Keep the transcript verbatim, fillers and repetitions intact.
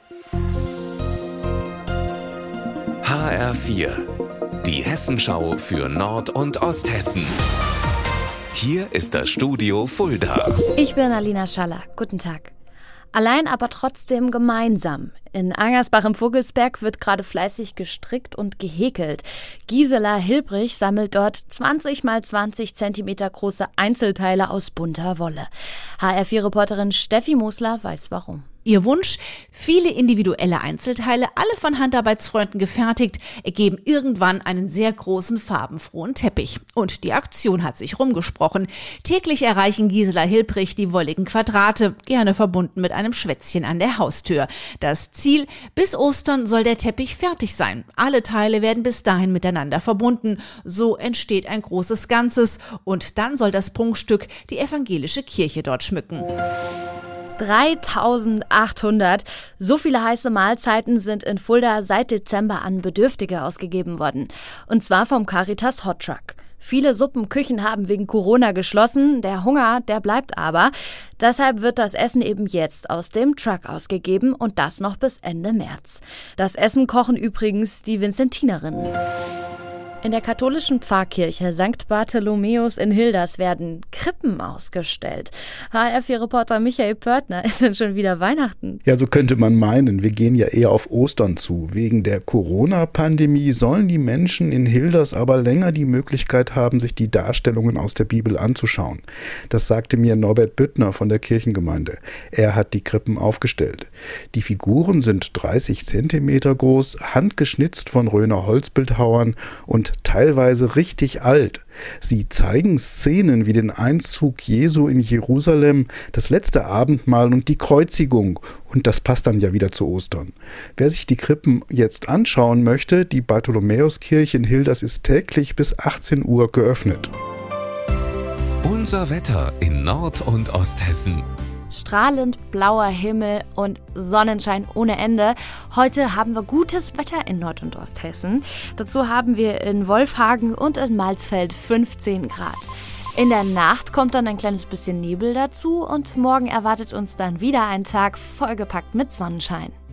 H R vier, die Hessenschau für Nord- und Osthessen. Hier ist das Studio Fulda. Ich bin Alina Schaller. Guten Tag. Allein, aber trotzdem gemeinsam. In Angersbach im Vogelsberg wird gerade fleißig gestrickt und gehäkelt. Gisela Hilbrich sammelt dort zwanzig mal zwanzig Zentimeter große Einzelteile aus bunter Wolle. H R vier Reporterin Steffi Mosler weiß warum. Ihr Wunsch? Viele individuelle Einzelteile, alle von Handarbeitsfreunden gefertigt, ergeben irgendwann einen sehr großen, farbenfrohen Teppich. Und die Aktion hat sich rumgesprochen. Täglich erreichen Gisela Hilbrich die wolligen Quadrate, gerne verbunden mit einem Schwätzchen an der Haustür. Das Ziel: bis Ostern soll der Teppich fertig sein. Alle Teile werden bis dahin miteinander verbunden. So entsteht ein großes Ganzes. Und dann soll das Prunkstück die evangelische Kirche dort schmücken. dreitausendachthundert. So viele heiße Mahlzeiten sind in Fulda seit Dezember an Bedürftige ausgegeben worden. Und zwar vom Caritas Hot Truck. Viele Suppenküchen haben wegen Corona geschlossen. Der Hunger, der bleibt aber. Deshalb wird das Essen eben jetzt aus dem Truck ausgegeben und das noch bis Ende März. Das Essen kochen übrigens die Vinzentinerinnen. In der katholischen Pfarrkirche Sankt Bartholomäus in Hilders werden Krippen ausgestellt. H R vier Reporter Michael Pörtner, es sind schon wieder Weihnachten. Ja, so könnte man meinen. Wir gehen ja eher auf Ostern zu. Wegen der Corona-Pandemie sollen die Menschen in Hilders aber länger die Möglichkeit haben, sich die Darstellungen aus der Bibel anzuschauen. Das sagte mir Norbert Büttner von der Kirchengemeinde. Er hat die Krippen aufgestellt. Die Figuren sind dreißig Zentimeter groß, handgeschnitzt von Röner Holzbildhauern und teilweise richtig alt. Sie zeigen Szenen wie den Einzug Jesu in Jerusalem, das letzte Abendmahl und die Kreuzigung. Und das passt dann ja wieder zu Ostern. Wer sich die Krippen jetzt anschauen möchte, die Bartholomäuskirche in Hilders ist täglich bis achtzehn Uhr geöffnet. Unser Wetter in Nord- und Osthessen. Strahlend blauer Himmel und Sonnenschein ohne Ende. Heute haben wir gutes Wetter in Nord- und Osthessen. Dazu haben wir in Wolfhagen und in Malsfeld fünfzehn Grad. In der Nacht kommt dann ein kleines bisschen Nebel dazu und morgen erwartet uns dann wieder ein Tag vollgepackt mit Sonnenschein.